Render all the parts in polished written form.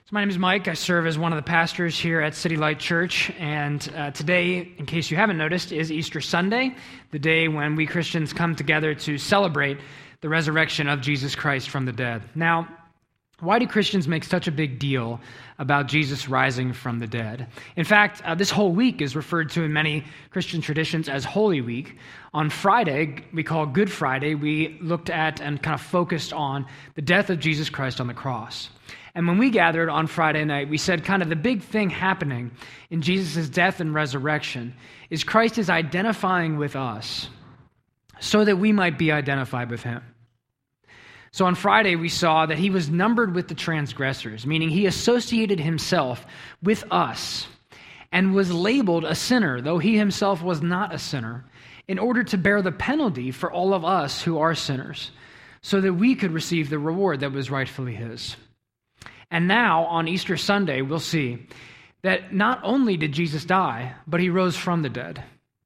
So my name is Mike. I serve as one of the pastors here at City Light Church, and today, in case you haven't noticed, is Easter Sunday, the day when we Christians come together to celebrate the resurrection of Jesus Christ from the dead. Now, why do Christians make such a big deal about Jesus rising from the dead? In fact, this whole week is referred to in many Christian traditions as Holy Week. On Friday, we call Good Friday, we looked at and kind of focused on the death of Jesus Christ on the cross. And when we gathered on Friday night, we said kind of the big thing happening in Jesus' death and resurrection is Christ is identifying with us so that we might be identified with him. So on Friday, we saw that he was numbered with the transgressors, meaning he associated himself with us and was labeled a sinner, though he himself was not a sinner, in order to bear the penalty for all of us who are sinners, so that we could receive the reward that was rightfully his. And now, on Easter Sunday, we'll see that not only did Jesus die, but he rose from the dead,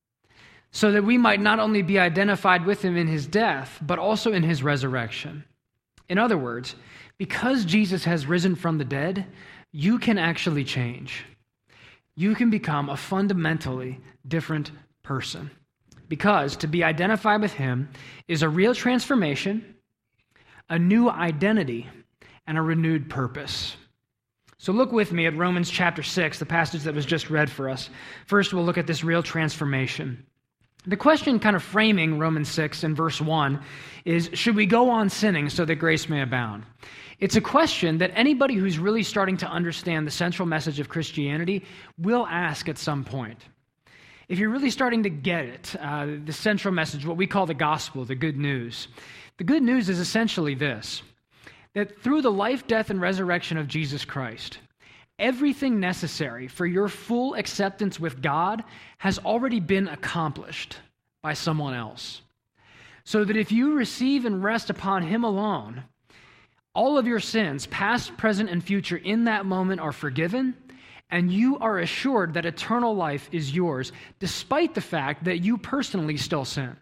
so that we might not only be identified with him in his death, but also in his resurrection. In other words, because Jesus has risen from the dead, you can actually change. You can become a fundamentally different person. Because to be identified with him is a real transformation, a new identity, and a renewed purpose. So look with me at Romans chapter 6, the passage that was just read for us. First, we'll look at this real transformation. The question kind of framing Romans 6 in verse 1 is, should we go on sinning so that grace may abound? It's a question that anybody who's really starting to understand the central message of Christianity will ask at some point. If you're really starting to get it, the central message, what we call the gospel, the good news is essentially this: that through the life, death, and resurrection of Jesus Christ, everything necessary for your full acceptance with God has already been accomplished by someone else. So that if you receive and rest upon him alone, all of your sins, past, present, and future, in that moment are forgiven, and you are assured that eternal life is yours, despite the fact that you personally still sin.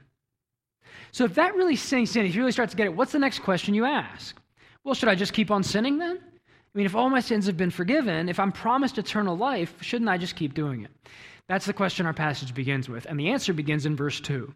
So if that really sinks in, if you really start to get it, what's the next question you ask? Well, should I just keep on sinning then? I mean, if all my sins have been forgiven, if I'm promised eternal life, shouldn't I just keep doing it? That's the question our passage begins with. And the answer begins in verse 2.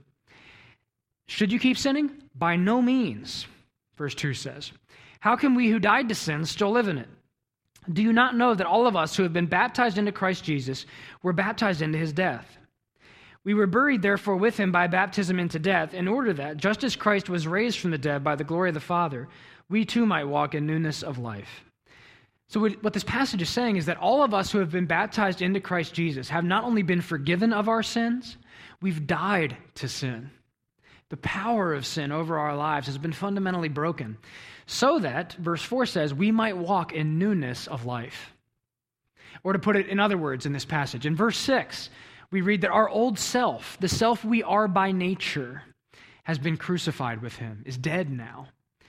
Should you keep sinning? By no means, verse 2 says. How can we who died to sin still live in it? Do you not know that all of us who have been baptized into Christ Jesus were baptized into his death? We were buried, therefore, with him by baptism into death, in order that, just as Christ was raised from the dead by the glory of the Father, we too might walk in newness of life. So what this passage is saying is that all of us who have been baptized into Christ Jesus have not only been forgiven of our sins, we've died to sin. The power of sin over our lives has been fundamentally broken, so that, verse 4 says, we might walk in newness of life. Or to put it in other words in this passage, in verse 6, we read that our old self, the self we are by nature, has been crucified with him, is dead now.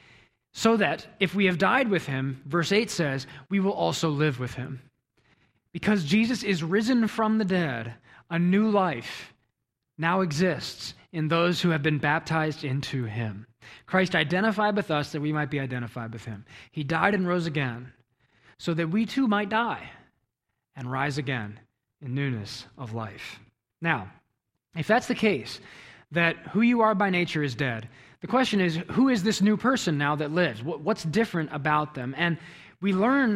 So that if we have died with him, verse 8 says, we will also live with him. Because Jesus is risen from the dead, a new life now exists in those who have been baptized into him. Christ identified with us that we might be identified with him. He died and rose again so that we too might die and rise again in newness of life. Now, if that's the case, that who you are by nature is dead, the question is, who is this new person now that lives? What's different about them? And we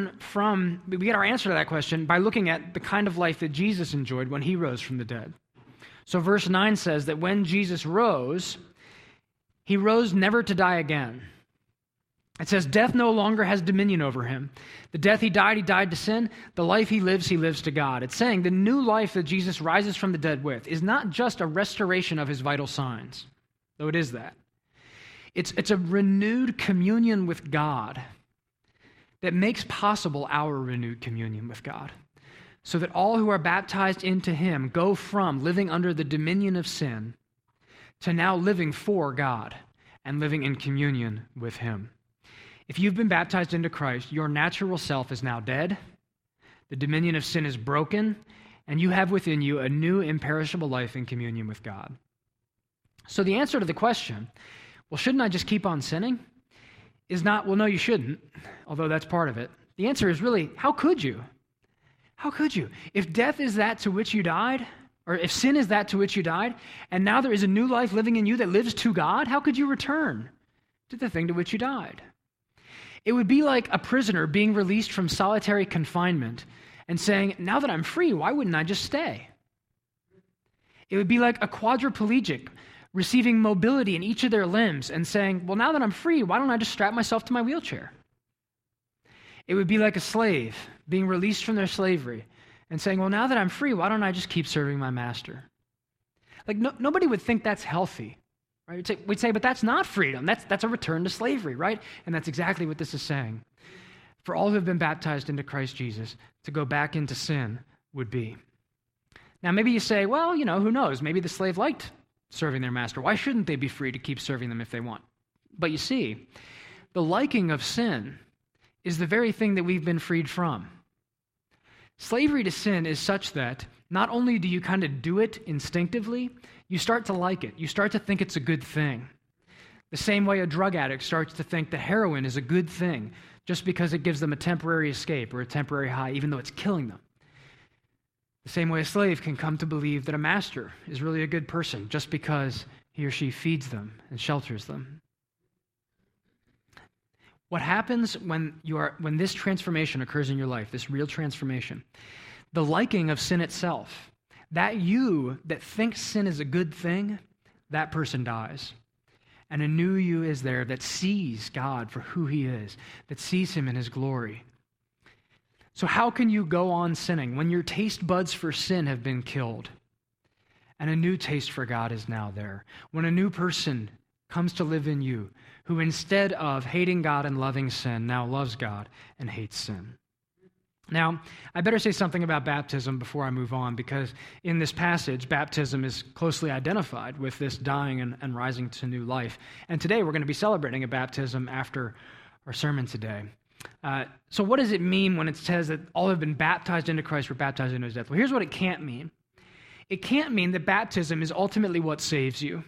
get our answer to that question by looking at the kind of life that Jesus enjoyed when he rose from the dead. So verse 9 says that when Jesus rose, he rose never to die again. It says, death no longer has dominion over him. The death he died to sin. The life he lives to God. It's saying the new life that Jesus rises from the dead with is not just a restoration of his vital signs, though it is that. It's a renewed communion with God that makes possible our renewed communion with God, so that all who are baptized into him go from living under the dominion of sin to now living for God and living in communion with him. If you've been baptized into Christ, your natural self is now dead, the dominion of sin is broken, and you have within you a new imperishable life in communion with God. So the answer to the question, well, shouldn't I just keep on sinning? Is not, well, no, you shouldn't, although that's part of it. The answer is really, how could you? How could you? If death is that to which you died, or if sin is that to which you died, and now there is a new life living in you that lives to God, how could you return to the thing to which you died? It would be like a prisoner being released from solitary confinement and saying, now that I'm free, why wouldn't I just stay? It would be like a quadriplegic receiving mobility in each of their limbs and saying, well, now that I'm free, why don't I just strap myself to my wheelchair? It would be like a slave being released from their slavery and saying, well, now that I'm free, why don't I just keep serving my master? Like, nobody would think that's healthy, right? We'd say, but that's not freedom. That's a return to slavery, right? And that's exactly what this is saying. For all who have been baptized into Christ Jesus, to go back into sin would be. Now, maybe you say, well, who knows? Maybe the slave liked serving their master. Why shouldn't they be free to keep serving them if they want? But you see, the liking of sin is the very thing that we've been freed from. Slavery to sin is such that not only do you kind of do it instinctively, you start to like it. You start to think it's a good thing. The same way a drug addict starts to think that heroin is a good thing just because it gives them a temporary escape or a temporary high, even though it's killing them. The same way a slave can come to believe that a master is really a good person just because he or she feeds them and shelters them. What happens when this transformation occurs in your life, this real transformation, the liking of sin itself, that you that thinks sin is a good thing, that person dies. And a new you is there that sees God for who he is, that sees him in his glory. So how can you go on sinning when your taste buds for sin have been killed and a new taste for God is now there? When a new person comes to live in you, who instead of hating God and loving sin, now loves God and hates sin. Now, I better say something about baptism before I move on, because in this passage, baptism is closely identified with this dying and rising to new life. And today we're going to be celebrating a baptism after our sermon today. So what does it mean when it says that all have been baptized into Christ were baptized into his death? Well, here's what it can't mean. It can't mean that baptism is ultimately what saves you.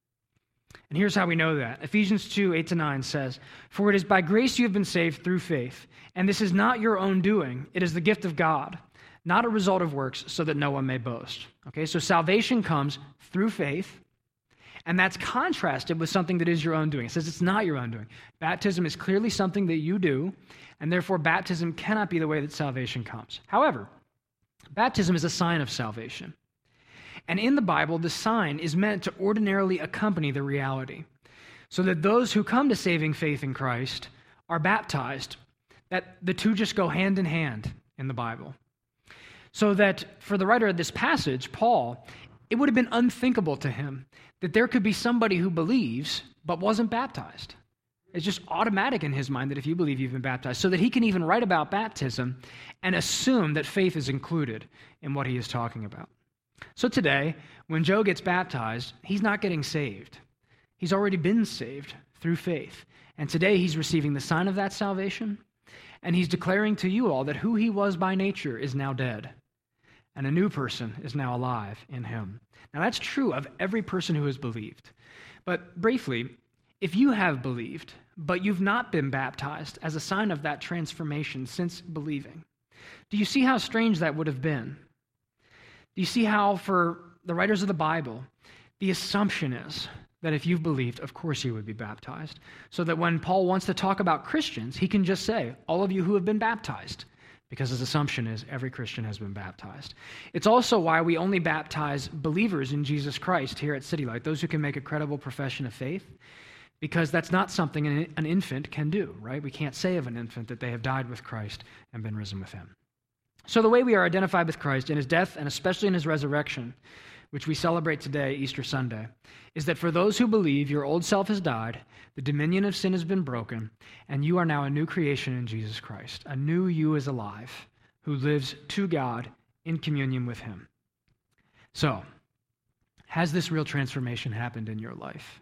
And here's how we know that. Ephesians 2, 8-9 says, "For it is by grace you have been saved through faith, and this is not your own doing. It is the gift of God, not a result of works, so that no one may boast." Okay, so salvation comes through faith, and that's contrasted with something that is your own doing. It says it's not your own doing. Baptism is clearly something that you do, and therefore baptism cannot be the way that salvation comes. However, baptism is a sign of salvation. And in the Bible, the sign is meant to ordinarily accompany the reality, so that those who come to saving faith in Christ are baptized, that the two just go hand in hand in the Bible. So that for the writer of this passage, Paul, it would have been unthinkable to him that there could be somebody who believes but wasn't baptized. It's just automatic in his mind that if you believe, you've been baptized, so that he can even write about baptism and assume that faith is included in what he is talking about. So today, when Joe gets baptized, he's not getting saved. He's already been saved through faith. And today he's receiving the sign of that salvation, and he's declaring to you all that who he was by nature is now dead, and a new person is now alive in him. Now that's true of every person who has believed. But briefly, if you have believed, but you've not been baptized as a sign of that transformation since believing, do you see how strange that would have been? Do you see how, for the writers of the Bible, the assumption is that if you've believed, of course you would be baptized, so that when Paul wants to talk about Christians, he can just say, all of you who have been baptized, because his assumption is every Christian has been baptized. It's also why we only baptize believers in Jesus Christ here at City Light, those who can make a credible profession of faith, because that's not something an infant can do, right? We can't say of an infant that they have died with Christ and been risen with him. So the way we are identified with Christ in his death and especially in his resurrection, which we celebrate today, Easter Sunday, is that for those who believe your old self has died, the dominion of sin has been broken, and you are now a new creation in Jesus Christ. A new you is alive, who lives to God in communion with him. So, has this real transformation happened in your life?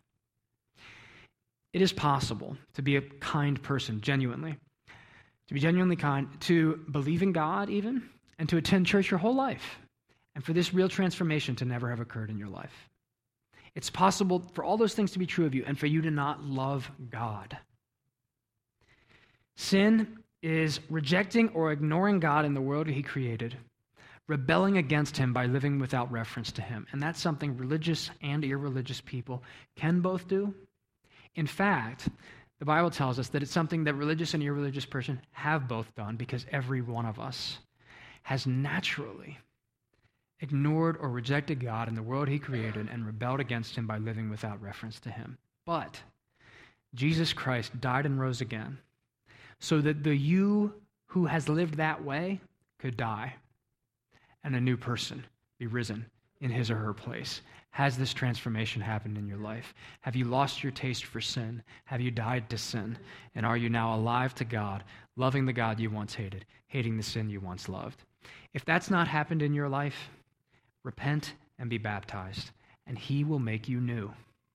It is possible to be a kind person, genuinely. To be genuinely kind, to believe in God even, and to attend church your whole life, and for this real transformation to never have occurred in your life. It's possible for all those things to be true of you and for you to not love God. Sin is rejecting or ignoring God in the world he created, rebelling against him by living without reference to him. And that's something religious and irreligious people can both do. In fact, the Bible tells us that it's something that religious and irreligious person have both done, because every one of us has naturally ignored or rejected God in the world he created and rebelled against him by living without reference to him. But Jesus Christ died and rose again so that the you who has lived that way could die and a new person be risen in his or her place. Has this transformation happened in your life? Have you lost your taste for sin? Have you died to sin? And are you now alive to God, loving the God you once hated, hating the sin you once loved? If that's not happened in your life, repent and be baptized, and he will make you new.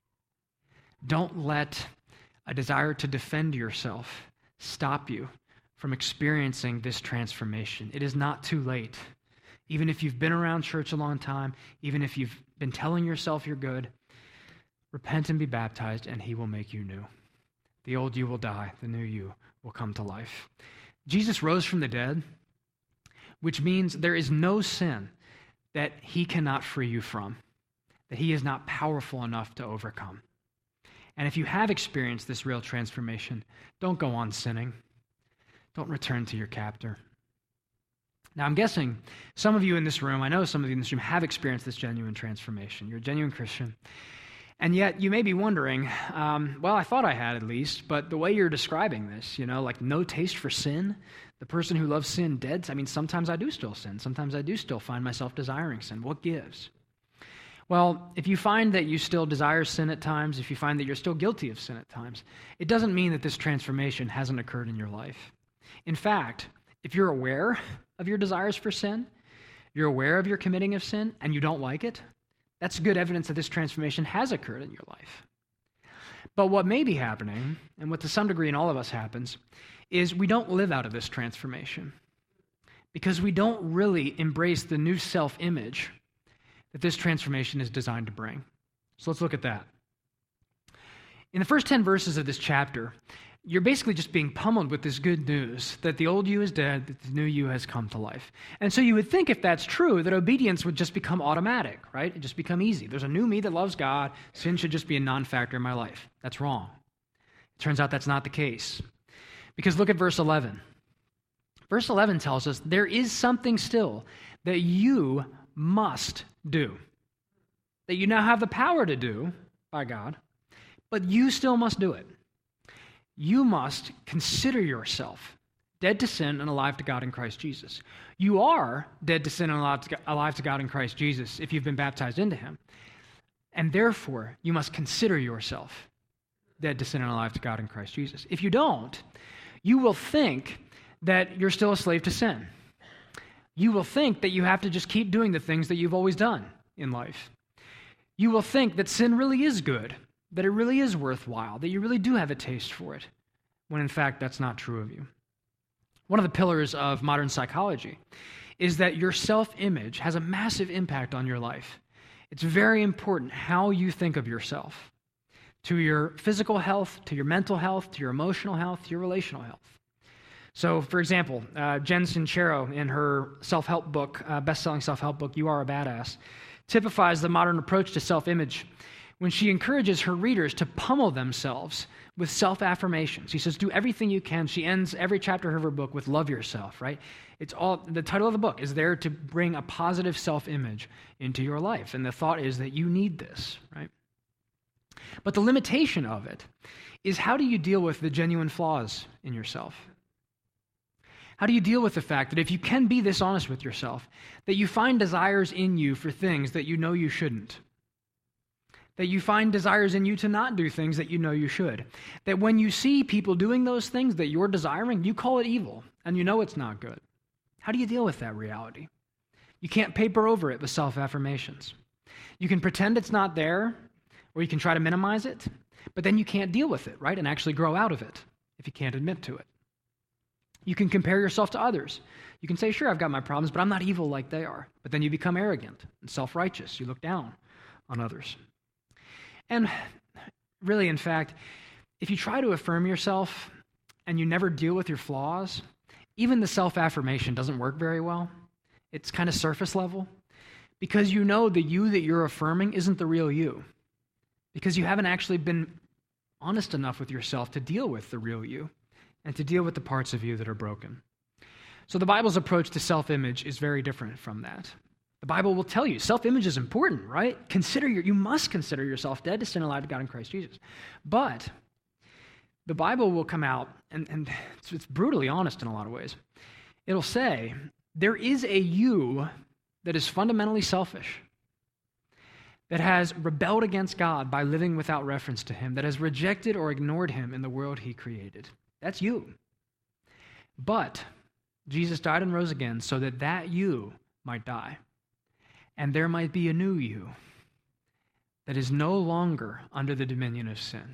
Don't let a desire to defend yourself stop you from experiencing this transformation. It is not too late. Even if you've been around church a long time, even if you've been telling yourself you're good, repent and be baptized, and he will make you new. The old you will die, the new you will come to life. Jesus rose from the dead, which means there is no sin that he cannot free you from, that he is not powerful enough to overcome. And if you have experienced this real transformation, don't go on sinning. Don't return to your captor. Now, I'm guessing some of you in this room, I know some of you in this room have experienced this genuine transformation. You're a genuine Christian. And yet you may be wondering, well, I thought I had at least, but the way you're describing this, like no taste for sin, the person who loves sin dead, I mean, sometimes I do still sin. Sometimes I do still find myself desiring sin. What gives? Well, if you find that you still desire sin at times, if you find that you're still guilty of sin at times, it doesn't mean that this transformation hasn't occurred in your life. In fact, if you're aware of your desires for sin, you're aware of your committing of sin, and you don't like it, that's good evidence that this transformation has occurred in your life. But what may be happening, and what to some degree in all of us happens, is we don't live out of this transformation because we don't really embrace the new self-image that this transformation is designed to bring. So let's look at that. In the first 10 verses of this chapter, you're basically just being pummeled with this good news that the old you is dead, that the new you has come to life. And so you would think, if that's true, that obedience would just become automatic, right? It'd just become easy. There's a new me that loves God. Sin should just be a non-factor in my life. That's wrong. It turns out that's not the case. Because look at verse 11. Verse 11 tells us there is something still that you must do, that you now have the power to do by God, but you still must do it. You must consider yourself dead to sin and alive to God in Christ Jesus. You are dead to sin and alive to God in Christ Jesus if you've been baptized into him. And therefore, you must consider yourself dead to sin and alive to God in Christ Jesus. If you don't, you will think that you're still a slave to sin. You will think that you have to just keep doing the things that you've always done in life. You will think that sin really is good, that it really is worthwhile, that you really do have a taste for it, when in fact that's not true of you. One of the pillars of modern psychology is that your self-image has a massive impact on your life. It's very important how you think of yourself, to your physical health, to your mental health, to your emotional health, to your relational health. So, for example, Jen Sincero, in her self-help book, best-selling self-help book, You Are a Badass, typifies the modern approach to self-image when she encourages her readers to pummel themselves with self-affirmations. She says, do everything you can. She ends every chapter of her book with love yourself, right? It's all, the title of the book is there to bring a positive self-image into your life. And the thought is that you need this, right? But the limitation of it is, how do you deal with the genuine flaws in yourself? How do you deal with the fact that if you can be this honest with yourself, that you find desires in you for things that you know you shouldn't? That you find desires in you to not do things that you know you should? That when you see people doing those things that you're desiring, you call it evil, and you know it's not good. How do you deal with that reality? You can't paper over it with self-affirmations. You can pretend it's not there, or you can try to minimize it, but then you can't deal with it, right, and actually grow out of it if you can't admit to it. You can compare yourself to others. You can say, sure, I've got my problems, but I'm not evil like they are. But then you become arrogant and self-righteous. You look down on others. And really, in fact, if you try to affirm yourself and you never deal with your flaws, even the self-affirmation doesn't work very well. It's kind of surface level because you know the you that you're affirming isn't the real you because you haven't actually been honest enough with yourself to deal with the real you and to deal with the parts of you that are broken. So the Bible's approach to self-image is very different from that. The Bible will tell you self-image is important, right? You must consider yourself dead to sin and alive to God in Christ Jesus. But the Bible will come out, and it's brutally honest in a lot of ways. It'll say, there is a you that is fundamentally selfish, that has rebelled against God by living without reference to him, that has rejected or ignored him in the world he created. That's you. But Jesus died and rose again so that you might die. And there might be a new you that is no longer under the dominion of sin.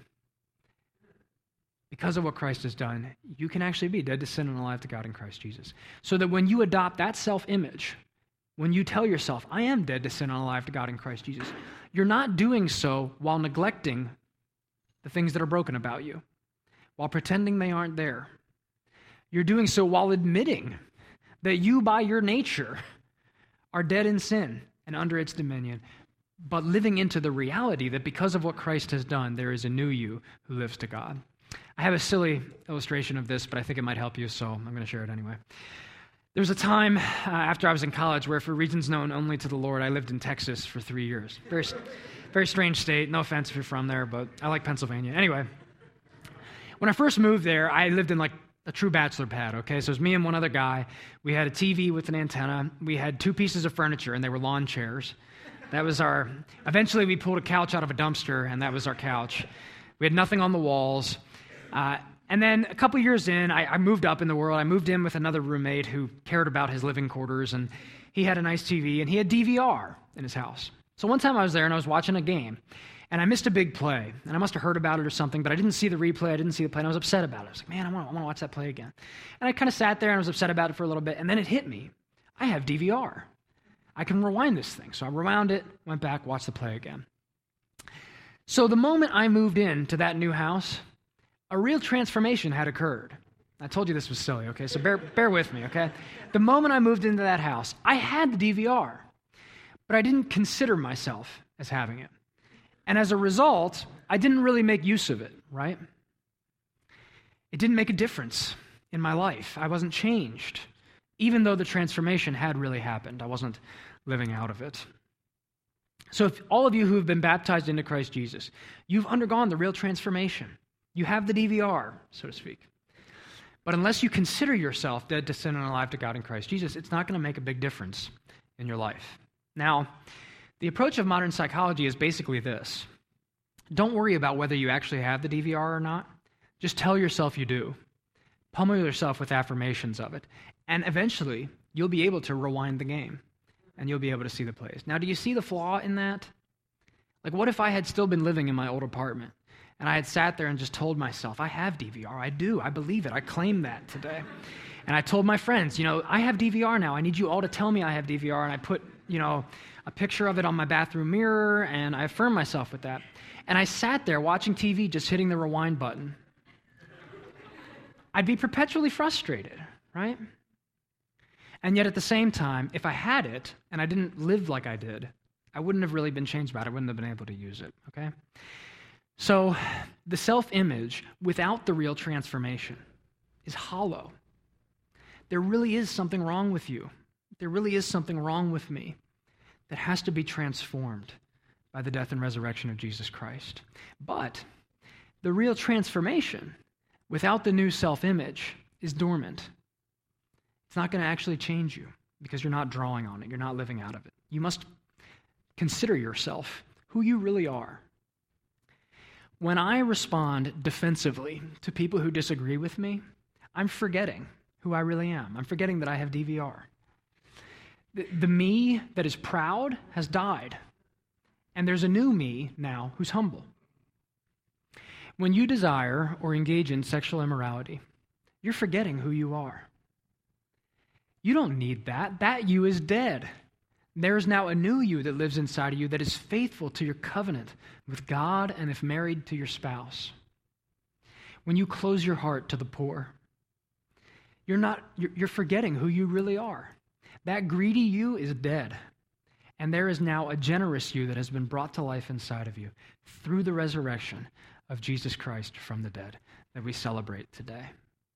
Because of what Christ has done, you can actually be dead to sin and alive to God in Christ Jesus. So that when you adopt that self-image, when you tell yourself, I am dead to sin and alive to God in Christ Jesus, you're not doing so while neglecting the things that are broken about you, while pretending they aren't there. You're doing so while admitting that you, by your nature, are dead in sin and under its dominion, but living into the reality that because of what Christ has done, there is a new you who lives to God. I have a silly illustration of this, but I think it might help you, so I'm going to share it anyway. There was a time after I was in college where, for reasons known only to the Lord, I lived in Texas for 3 years. Very, very strange state. No offense if you're from there, but I like Pennsylvania. Anyway, when I first moved there, I lived in like a true bachelor pad, okay? So it was me and one other guy. We had a TV with an antenna. We had 2 pieces of furniture, and they were lawn chairs. Eventually we pulled a couch out of a dumpster, and that was our couch. We had nothing on the walls. And then a couple years in, I moved up in the world. I moved in with another roommate who cared about his living quarters, and he had a nice TV, and he had DVR in his house. So one time I was there, and I was watching a game, and I missed a big play, and I must have heard about it or something, but I didn't see the replay, I didn't see the play, and I was upset about it. I was like, man, I want to watch that play again. And I kind of sat there, and I was upset about it for a little bit, and then it hit me. I have DVR. I can rewind this thing. So I rewound it, went back, watched the play again. So the moment I moved into that new house, a real transformation had occurred. I told you this was silly, okay? So bear with me, okay? The moment I moved into that house, I had the DVR, but I didn't consider myself as having it. And as a result, I didn't really make use of it, right? It didn't make a difference in my life. I wasn't changed. Even though the transformation had really happened, I wasn't living out of it. So if all of you who have been baptized into Christ Jesus, you've undergone the real transformation. You have the DVR, so to speak. But unless you consider yourself dead to sin and alive to God in Christ Jesus, it's not going to make a big difference in your life. Now, the approach of modern psychology is basically this. Don't worry about whether you actually have the DVR or not. Just tell yourself you do. Pummel yourself with affirmations of it. And eventually, you'll be able to rewind the game. And you'll be able to see the plays. Now, do you see the flaw in that? Like, what if I had still been living in my old apartment? And I had sat there and just told myself, I have DVR. I do. I believe it. I claim that today. And I told my friends, I have DVR now. I need you all to tell me I have DVR. And I put, a picture of it on my bathroom mirror, and I affirmed myself with that. And I sat there watching TV, just hitting the rewind button. I'd be perpetually frustrated, right? And yet at the same time, if I had it and I didn't live like I did, I wouldn't have really been changed by it. I wouldn't have been able to use it, okay? So the self-image without the real transformation is hollow. There really is something wrong with you. There really is something wrong with me that has to be transformed by the death and resurrection of Jesus Christ. But the real transformation without the new self-image is dormant. It's not going to actually change you because you're not drawing on it. You're not living out of it. You must consider yourself who you really are. When I respond defensively to people who disagree with me, I'm forgetting who I really am. I'm forgetting that I have DVR. The me that is proud has died, and there's a new me now who's humble. When you desire or engage in sexual immorality, you're forgetting who you are. You don't need that. That you is dead. There is now a new you that lives inside of you that is faithful to your covenant with God and if married to your spouse. When you close your heart to the poor, you're forgetting who you really are. That greedy you is dead. And there is now a generous you that has been brought to life inside of you through the resurrection of Jesus Christ from the dead that we celebrate today.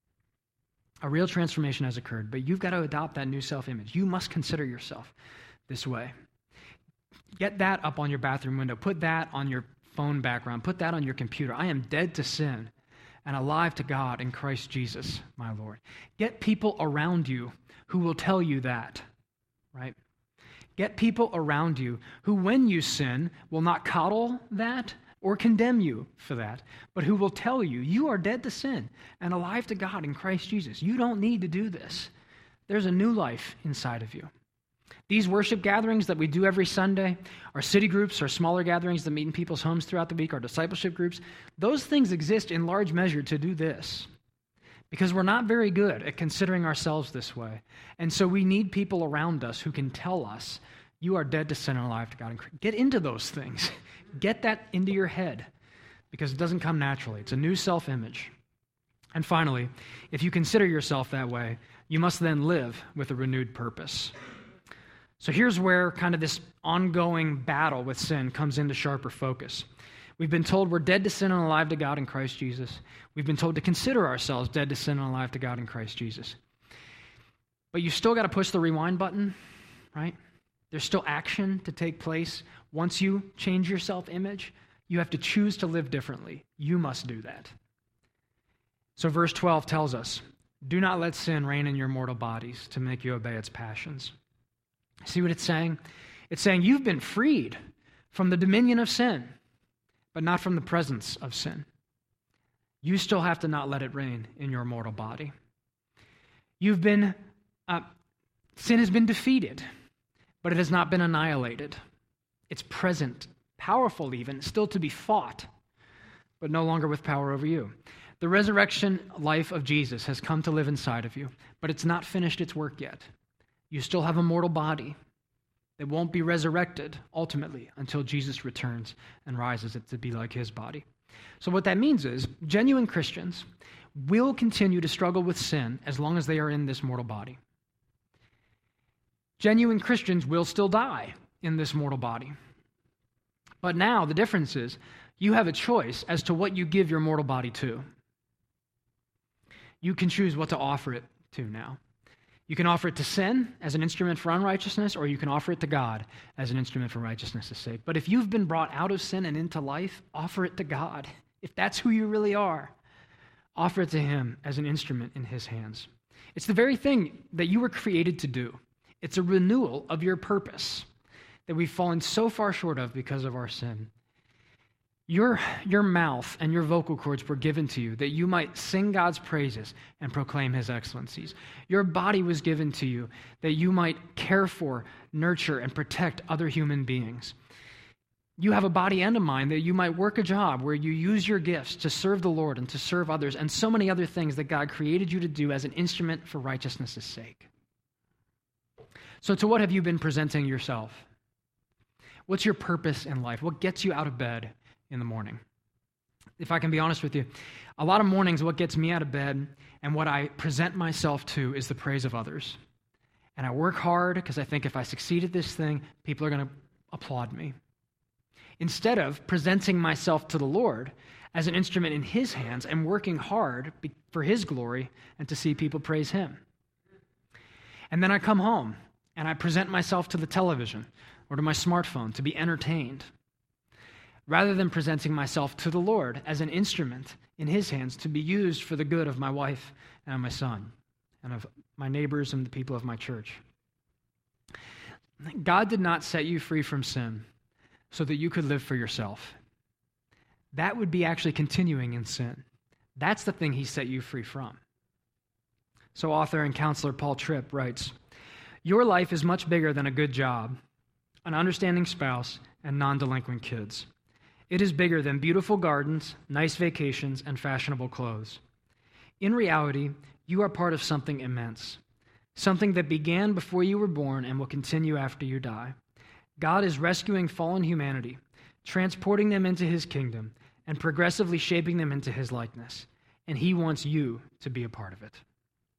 A real transformation has occurred, but you've got to adopt that new self-image. You must consider yourself this way. Get that up on your bathroom window. Put that on your phone background. Put that on your computer. I am dead to sin and alive to God in Christ Jesus, my Lord. Get people around you who will tell you that, right? Get people around you who, when you sin, will not coddle that or condemn you for that, but who will tell you, you are dead to sin and alive to God in Christ Jesus. You don't need to do this. There's a new life inside of you. These worship gatherings that we do every Sunday, our city groups, our smaller gatherings that meet in people's homes throughout the week, our discipleship groups, those things exist in large measure to do this. Because we're not very good at considering ourselves this way. And so we need people around us who can tell us, you are dead to sin and alive to God. Get into those things. Get that into your head, because it doesn't come naturally. It's a new self-image. And finally, if you consider yourself that way, you must then live with a renewed purpose. So here's where kind of this ongoing battle with sin comes into sharper focus. We've been told we're dead to sin and alive to God in Christ Jesus. We've been told to consider ourselves dead to sin and alive to God in Christ Jesus. But you still got to push the rewind button, right? There's still action to take place. Once you change your self-image, you have to choose to live differently. You must do that. So verse 12 tells us, do not let sin reign in your mortal bodies to make you obey its passions. See what it's saying? It's saying you've been freed from the dominion of sin, but not from the presence of sin. You still have to not let it reign in your mortal body. Sin has been defeated, but it has not been annihilated. It's present, powerful even, still to be fought, but no longer with power over you. The resurrection life of Jesus has come to live inside of you, but it's not finished its work yet. You still have a mortal body that won't be resurrected ultimately until Jesus returns and rises it to be like his body. So what that means is genuine Christians will continue to struggle with sin as long as they are in this mortal body. Genuine Christians will still die in this mortal body. But now the difference is you have a choice as to what you give your mortal body to. You can choose what to offer it to now. You can offer it to sin as an instrument for unrighteousness, or you can offer it to God as an instrument for righteousness' sake. But if you've been brought out of sin and into life, offer it to God. If that's who you really are, offer it to him as an instrument in his hands. It's the very thing that you were created to do. It's a renewal of your purpose that we've fallen so far short of because of our sin. Your mouth and your vocal cords were given to you that you might sing God's praises and proclaim his excellencies. Your body was given to you that you might care for, nurture, and protect other human beings. You have a body and a mind that you might work a job where you use your gifts to serve the Lord and to serve others, and so many other things that God created you to do as an instrument for righteousness' sake. So to what have you been presenting yourself? What's your purpose in life? What gets you out of bed in the morning? If I can be honest with you, a lot of mornings what gets me out of bed and what I present myself to is the praise of others. And I work hard because I think if I succeed at this thing, people are going to applaud me. Instead of presenting myself to the Lord as an instrument in his hands and working hard for his glory and to see people praise him. And then I come home and I present myself to the television or to my smartphone to be entertained, rather than presenting myself to the Lord as an instrument in his hands to be used for the good of my wife and my son and of my neighbors and the people of my church. God did not set you free from sin so that you could live for yourself. That would be actually continuing in sin. That's the thing he set you free from. So author and counselor Paul Tripp writes, "Your life is much bigger than a good job, an understanding spouse, and non-delinquent kids. It is bigger than beautiful gardens, nice vacations, and fashionable clothes. In reality, you are part of something immense, something that began before you were born and will continue after you die. God is rescuing fallen humanity, transporting them into his kingdom, and progressively shaping them into his likeness, and he wants you to be a part of it."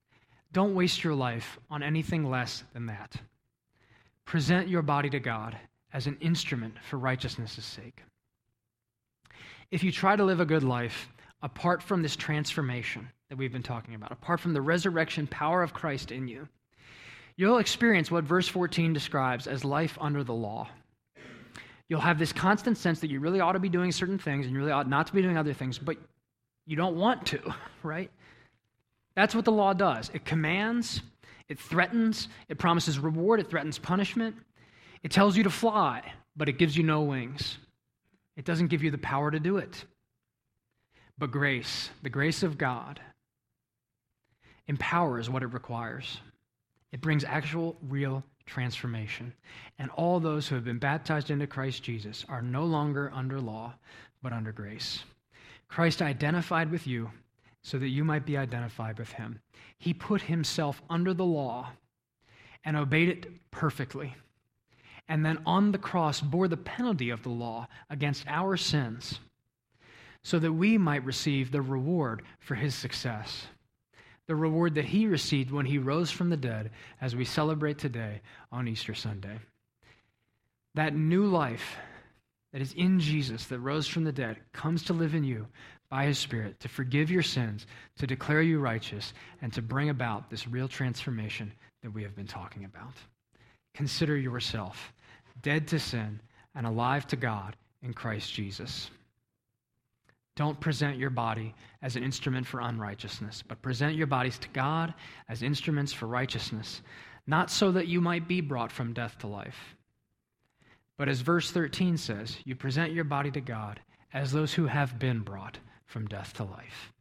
Don't waste your life on anything less than that. Present your body to God as an instrument for righteousness' sake. If you try to live a good life apart from this transformation that we've been talking about, apart from the resurrection power of Christ in you, you'll experience what verse 14 describes as life under the law. You'll have this constant sense that you really ought to be doing certain things and you really ought not to be doing other things, but you don't want to, right? That's what the law does. It commands, it threatens, it promises reward, it threatens punishment. It tells you to fly, but it gives you no wings. It doesn't give you the power to do it. But grace, the grace of God, empowers what it requires. It brings actual, real transformation. And all those who have been baptized into Christ Jesus are no longer under law, but under grace. Christ identified with you so that you might be identified with him. He put himself under the law and obeyed it perfectly. And then on the cross bore the penalty of the law against our sins so that we might receive the reward for his success. The reward that he received when he rose from the dead, as we celebrate today on Easter Sunday. That new life that is in Jesus, that rose from the dead, comes to live in you by his Spirit, to forgive your sins, to declare you righteous, and to bring about this real transformation that we have been talking about. Consider yourself dead to sin and alive to God in Christ Jesus. Don't present your body as an instrument for unrighteousness, but present your bodies to God as instruments for righteousness, not so that you might be brought from death to life. But as verse 13 says, you present your body to God as those who have been brought from death to life.